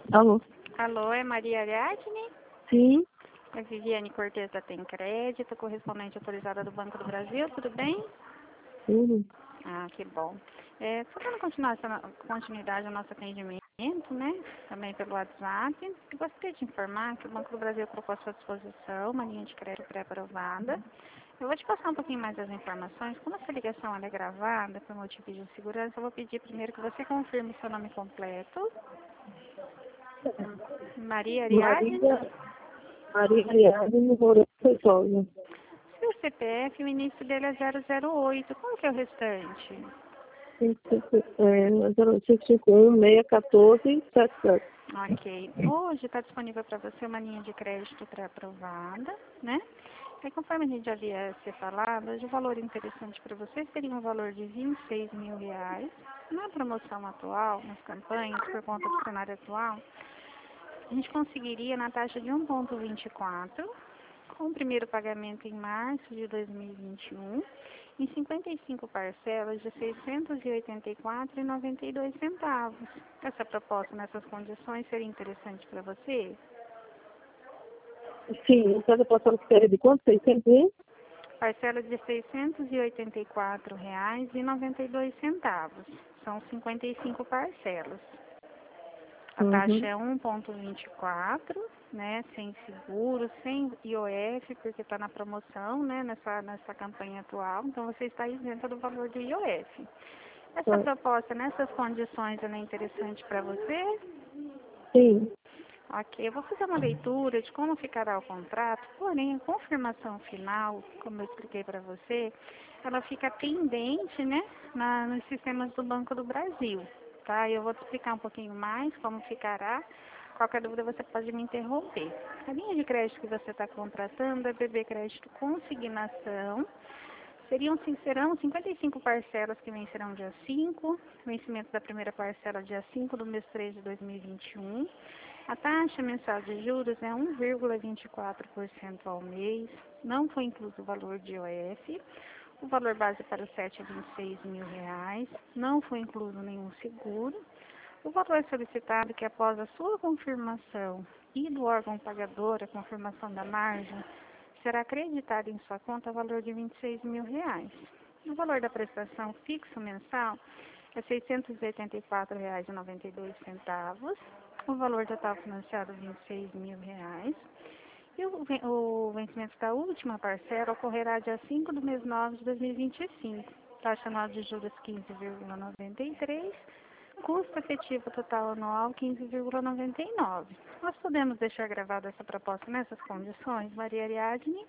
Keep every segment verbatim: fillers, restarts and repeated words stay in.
Alô? Alô, é Maria Ariadne? Sim, É Viviane Cortez da Tem Crédito, correspondente autorizada do Banco do Brasil, tudo bem? sim. Ah, que bom. É, só dando continuação- continuidade ao nosso atendimento, né? Também pelo WhatsApp. Eu gostaria de informar que o Banco do Brasil colocou à sua disposição uma linha de crédito pré-aprovada. Eu vou te passar um pouquinho mais das informações. Como essa ligação ela é gravada por motivo de segurança, eu vou pedir primeiro que você confirme o seu nome completo. Maria Ariadne. Maria, Maria Ariadne Moreira Feitosa. Seu C P F, o início dele é zero zero oito. Qual que é o restante? cinco cinco cinco um seis um quatro sete sete. Ok. Hoje está disponível para você uma linha de crédito pré-aprovada, né? E conforme a gente já havia se falado, hoje o valor interessante para você seria um valor de vinte e seis mil reais. Na promoção atual, nas campanhas, por conta do cenário atual, a gente conseguiria na taxa de um vírgula vinte e quatro, com o primeiro pagamento em março de dois mil e vinte e um, em cinquenta e cinco parcelas de seiscentos e oitenta e quatro reais e noventa e dois centavos. Essa proposta nessas condições seria interessante para você? Sim, no caso eu posso falar de quanto? seiscentos? Parcela de seiscentos e oitenta e quatro reais e noventa e dois centavos. São cinquenta e cinco parcelas. A taxa Uhum. é um vírgula vinte e quatro, né, sem seguro, sem I O F, porque está na promoção, né, nessa, nessa campanha atual, então você está isenta do valor do I O F. Essa Tá. proposta, nessas condições, ela é interessante para você? Sim, Ok, eu vou fazer uma leitura de como ficará o contrato, porém a confirmação final, como eu expliquei para você, ela fica pendente, né, na, nos sistemas do Banco do Brasil, tá? Eu vou te explicar um pouquinho mais como ficará. Qualquer dúvida você pode me interromper. A linha de crédito que você está contratando é B B Crédito Consignação. Seriam, serão cinquenta e cinco parcelas que vencerão dia cinco, vencimento da primeira parcela dia cinco do mês três de dois mil e vinte e um. A taxa mensal de juros é um vírgula vinte e quatro por cento ao mês, não foi incluso o valor de I O F. O valor base para o sete é vinte e seis mil reais, não foi incluso nenhum seguro. O valor solicitado que após a sua confirmação e do órgão pagador, a confirmação da margem, será acreditado em sua conta valor de vinte e seis mil reais. O valor da prestação fixo mensal é seiscentos e oitenta e quatro reais e noventa e dois centavos. O valor total financiado é vinte e seis mil reais. E o, ven- o vencimento da última parcela ocorrerá dia cinco do mês nove de dois mil e vinte e cinco. Taxa anual de juros quinze vírgula noventa e três. Custo efetivo total anual quinze vírgula noventa e nove. Nós podemos deixar gravada essa proposta nessas condições, Maria Ariadne?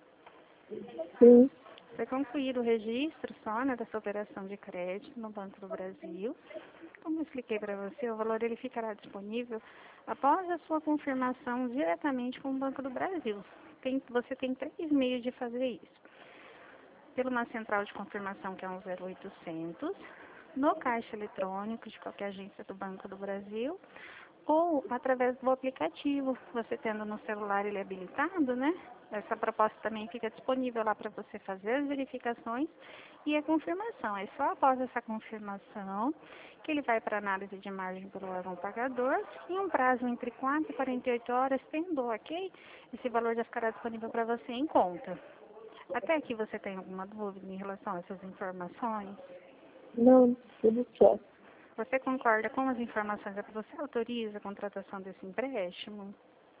sim. Foi concluído o registro só, né, dessa operação de crédito no Banco do Brasil. Como eu expliquei para você, o valor ele ficará disponível após a sua confirmação diretamente com o Banco do Brasil. Tem, você tem três meios de fazer isso. Pela uma central de confirmação, que é um zero oitocentos, no caixa eletrônico de qualquer agência do Banco do Brasil, ou através do aplicativo, você tendo no celular ele habilitado, né? Essa proposta também fica disponível lá para você fazer as verificações e a confirmação. É só após essa confirmação que ele vai para análise de margem pelo órgão pagador. Em um prazo entre quatro e quarenta e oito horas, tendo ok, esse valor já ficará disponível para você em conta. Até aqui você tem alguma dúvida em relação a essas informações? Não, tudo certo. Você concorda com as informações? Você autoriza a contratação desse empréstimo?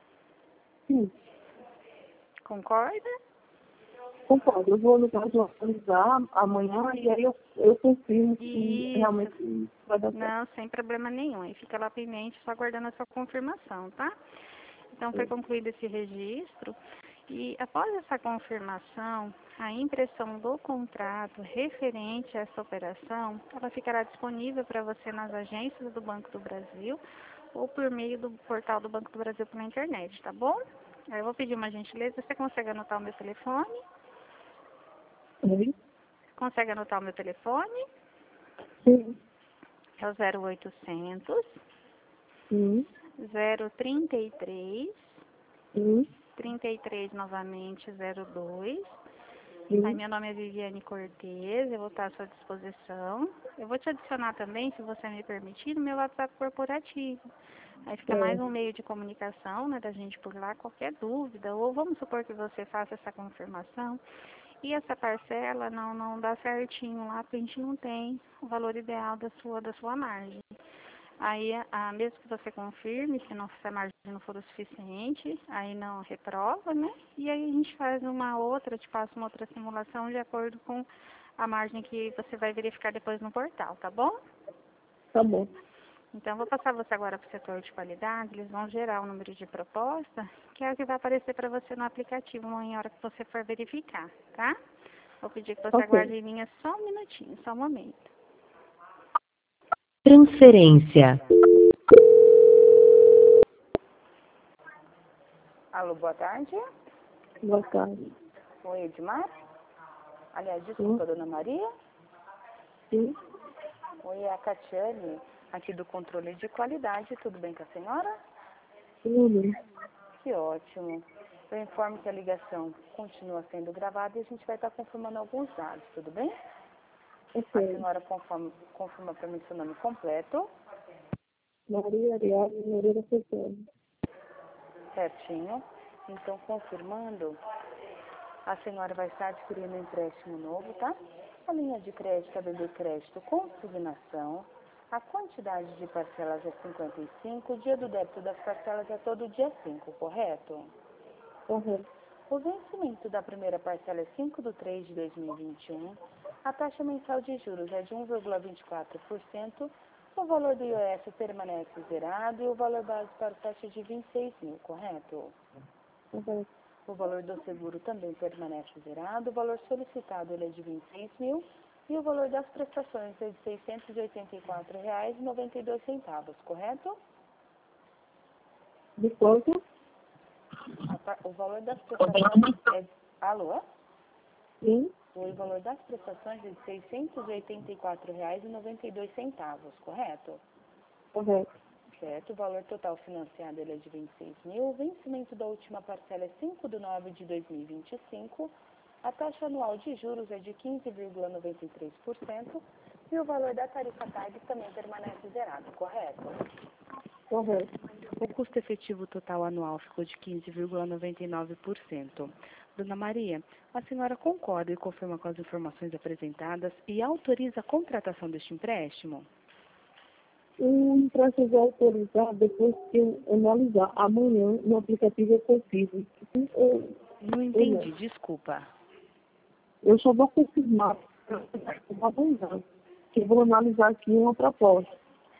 Sim, Concorda? concordo. Eu vou, no caso, atualizar amanhã e aí eu, eu confirmo se Isso. realmente vai dar certo. Não, sem problema nenhum. E fica lá pendente, só aguardando a sua confirmação, tá? Então, foi concluído esse registro. E após essa confirmação, a impressão do contrato referente a essa operação, ela ficará disponível para você nas agências do Banco do Brasil ou por meio do portal do Banco do Brasil pela internet, tá bom? Aí eu vou pedir uma gentileza, você consegue anotar o meu telefone? Sim, Consegue anotar o meu telefone? sim, É o zero oitocentos, sim, zero trinta e três, sim. trinta e três novamente, zero dois, Sim. Aí, meu nome é Viviane Cortez, eu vou estar à sua disposição. Eu vou te adicionar também, se você me permitir, no meu WhatsApp corporativo. Aí fica mais É. um meio de comunicação, né, da gente por lá, qualquer dúvida, ou vamos supor que você faça essa confirmação e essa parcela não, não dá certinho lá, porque a gente não tem o valor ideal da sua, da sua margem. Aí, a, mesmo que você confirme, se, não, se a margem não for o suficiente, aí não reprova, né? E aí a gente faz uma outra, te passa uma outra simulação de acordo com a margem que você vai verificar depois no portal, tá bom? Tá bom. Então, vou passar você agora para o setor de qualidade, eles vão gerar o número de proposta, que é o que vai aparecer para você no aplicativo na hora que você for verificar, tá? Vou pedir que você aguarde Ok. em linha só um minutinho, só um momento. Transferência. Alô, boa tarde. Boa tarde. Oi, Edmar. Aliás, Sim. desculpa, dona Maria. Sim. Oi, é a Catiane, aqui do controle de qualidade. Tudo bem com a senhora? Tudo. Que ótimo. Eu informo que a ligação continua sendo gravada e a gente vai estar confirmando alguns dados, tudo bem? A Ok. senhora conforme, confirma para mim seu nome completo, Maria Ariadne Moreira Pessoa. certinho. Então, confirmando, a senhora vai estar adquirindo um empréstimo novo, tá? A linha de crédito, a B B Crédito, consignação. A quantidade de parcelas é cinquenta e cinco, o dia do débito das parcelas é todo dia cinco, correto? Correto. O vencimento da primeira parcela é cinco de três de dois mil e vinte e um. A taxa mensal de juros é de um vírgula vinte e quatro por cento. O valor do I O F permanece zerado e o valor base para o taxa é de vinte e seis mil, correto? Correto. O valor do seguro também permanece zerado. O valor solicitado ele é de vinte e seis mil e o valor das prestações é de seiscentos e oitenta e quatro reais e noventa e dois centavos, correto? De quanto? A par- O valor das prestações é... Alô? Sim. O valor das prestações é de seiscentos e oitenta e quatro reais e noventa e dois centavos, correto? Correto. Certo. O valor total financiado ele é de vinte e seis mil. O vencimento da última parcela é cinco de nove de dois mil e vinte e cinco. A taxa anual de juros é de quinze vírgula noventa e três por cento. E o valor da tarifa TAG também permanece zerado, correto? Correto. O custo efetivo total anual ficou de quinze vírgula noventa e nove por cento. Dona Maria, a senhora concorda e confirma com as informações apresentadas e autoriza a contratação deste empréstimo? O empréstimo vai autorizar depois que eu analisar amanhã no aplicativo eu confirmo. Eu, Não eu, não. entendi, desculpa. eu só vou confirmar amanhã, que eu vou analisar aqui uma proposta.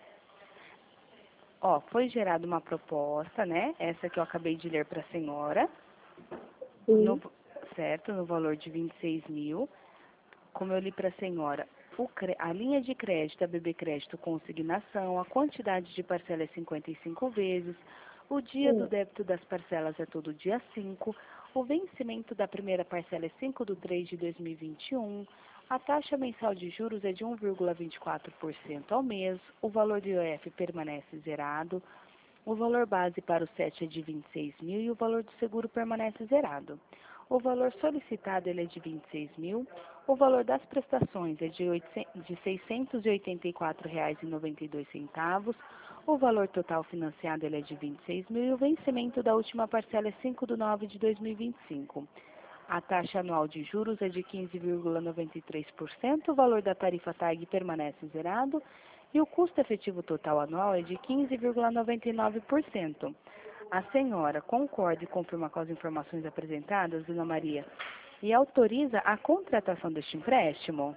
Ó, foi gerada uma proposta, né? Essa que eu acabei de ler para a senhora, Sim. no, certo? No valor de vinte e seis mil. Como eu li para a senhora, o, cre- a linha de crédito, a B B Crédito consignação, a quantidade de parcela é cinquenta e cinco vezes, o dia do Sim. débito das parcelas é todo dia cinco, o vencimento da primeira parcela é cinco de três de dois mil e vinte e um, a taxa mensal de juros é de um vírgula vinte e quatro por cento ao mês, o valor do I O F permanece zerado, o valor base para o S E T é de vinte e seis mil e o valor do seguro permanece zerado. O valor solicitado ele é de vinte e seis mil, o valor das prestações é de, oitocentos, de seiscentos e oitenta e quatro reais e noventa e dois centavos, o valor total financiado ele é de vinte e seis mil e o vencimento da última parcela é cinco de nove de dois mil e vinte e cinco. A taxa anual de juros é de quinze vírgula noventa e três por cento, o valor da tarifa TAG permanece zerado e o custo efetivo total anual é de quinze vírgula noventa e nove por cento. A senhora concorda e confirma com as informações apresentadas, Dona Maria, e autoriza a contratação deste empréstimo?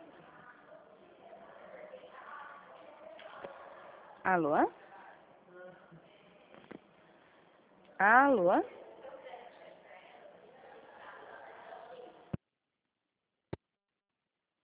Alô? Alô?